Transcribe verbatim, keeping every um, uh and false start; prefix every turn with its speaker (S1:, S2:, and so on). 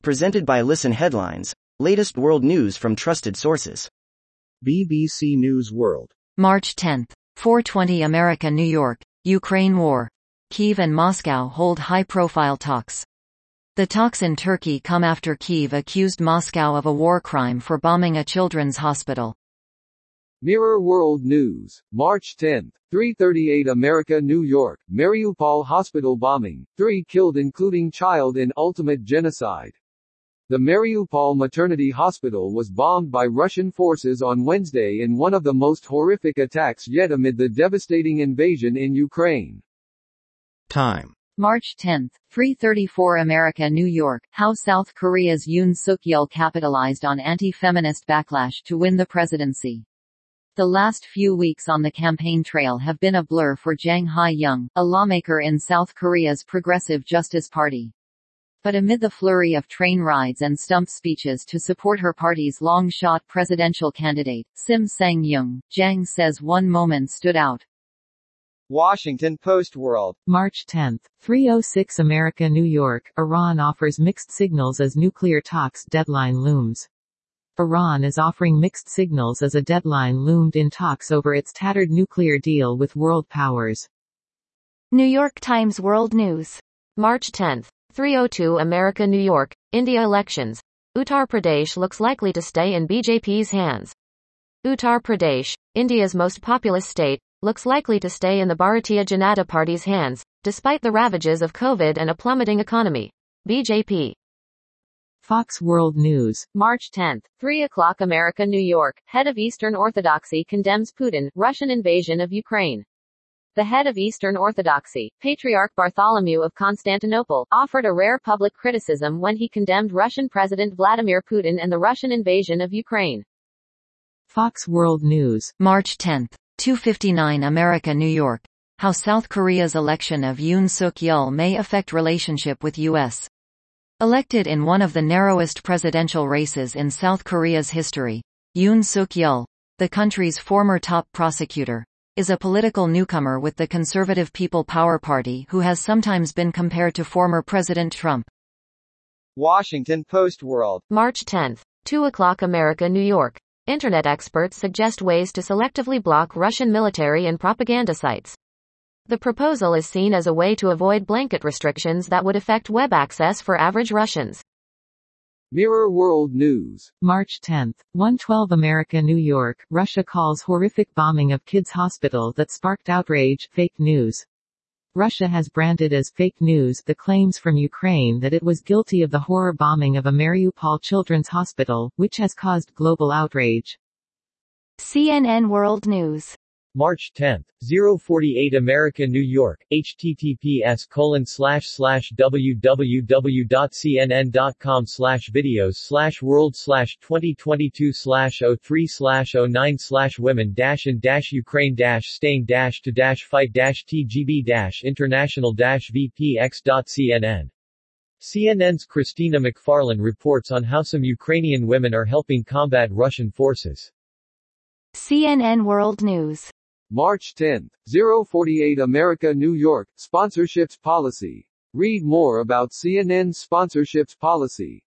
S1: Presented by Listen Headlines, latest world news from trusted sources.
S2: B B C News World.
S3: March tenth, four twenty America New York, Ukraine war. Kyiv and Moscow hold high-profile talks. The talks in Turkey come after Kyiv accused Moscow of a war crime for bombing a children's hospital.
S4: Mirror World News, March tenth, three thirty-eight America New York, Mariupol hospital bombing, three killed including child in ultimate genocide. The Mariupol maternity hospital was bombed by Russian forces on Wednesday in one of the most horrific attacks yet amid the devastating invasion in Ukraine.
S1: Time.
S3: March tenth, three thirty-four America New York, how South Korea's Yoon Suk-yeol capitalized on anti-feminist backlash to win the presidency. The last few weeks on the campaign trail have been a blur for Jang Ha-young, a lawmaker in South Korea's Progressive Justice Party. But amid the flurry of train rides and stump speeches to support her party's long-shot presidential candidate, Sim Sang-young, Jang says one moment stood out.
S5: Washington Post World.
S6: March tenth, three oh six America New York, Iran offers mixed signals as nuclear talks deadline looms. Iran is offering mixed signals as a deadline loomed in talks over its tattered nuclear deal with world powers.
S7: New York Times World News. March tenth, three oh two America New York, India elections. Uttar Pradesh looks likely to stay in B J P's hands. Uttar Pradesh, India's most populous state, looks likely to stay in the Bharatiya Janata Party's hands, despite the ravages of COVID and a plummeting economy. B J P.
S6: Fox World News.
S7: March tenth, three o'clock America New York, head of Eastern Orthodoxy condemns Putin, Russian invasion of Ukraine. The head of Eastern Orthodoxy, Patriarch Bartholomew of Constantinople, offered a rare public criticism when he condemned Russian President Vladimir Putin and the Russian invasion of Ukraine.
S6: Fox World News.
S3: March tenth, two fifty-nine America New York, how South Korea's election of Yoon Suk-yeol may affect relationship with U S Elected in one of the narrowest presidential races in South Korea's history, Yoon Suk-yeol, the country's former top prosecutor, is a political newcomer with the Conservative People Power Party who has sometimes been compared to former President Trump.
S5: Washington Post World.
S7: March tenth, two o'clock America New York. Internet experts suggest ways to selectively block Russian military and propaganda sites. The proposal is seen as a way to avoid blanket restrictions that would affect web access for average Russians.
S4: Mirror World News.
S6: March tenth, one twelve America New York, Russia calls horrific bombing of kids' hospital that sparked outrage fake news. Russia has branded as fake news the claims from Ukraine that it was guilty of the horror bombing of a Mariupol children's hospital, which has caused global outrage.
S7: C N N World News.
S8: March tenth, oh forty-eight America New York, https colon slash slash www.cnn.com slash videos slash world slash 2022 slash 03 slash 09 slash women dash in dash Ukraine dash stain dash to dash fight dash tgb dash international dash vpx.cnn. C N N's Christina McFarlane reports on how some Ukrainian women are helping combat Russian forces.
S7: C N N World News.
S4: March tenth, oh forty-eight America New York, sponsorships policy. Read more about C N N's sponsorships policy.